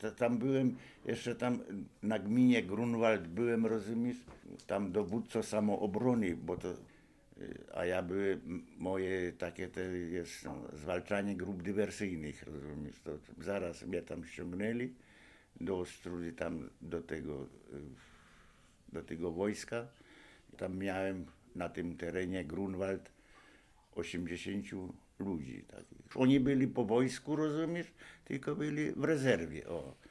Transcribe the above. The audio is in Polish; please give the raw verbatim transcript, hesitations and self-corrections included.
To, tam byłem, jeszcze tam na gminie Grunwald byłem, rozumiesz, tam dowódco samoobrony, bo to, a ja były moje takie, to jest no, zwalczanie grup dywersyjnych, rozumiesz, to zaraz mnie tam ściągnęli do Ostródy, tam do tego, do tego wojska. Tam miałem na tym terenie Grunwald osiemdziesięciu ludzi takich. Oni byli po wojsku, rozumiesz, tylko byli w rezerwie, o.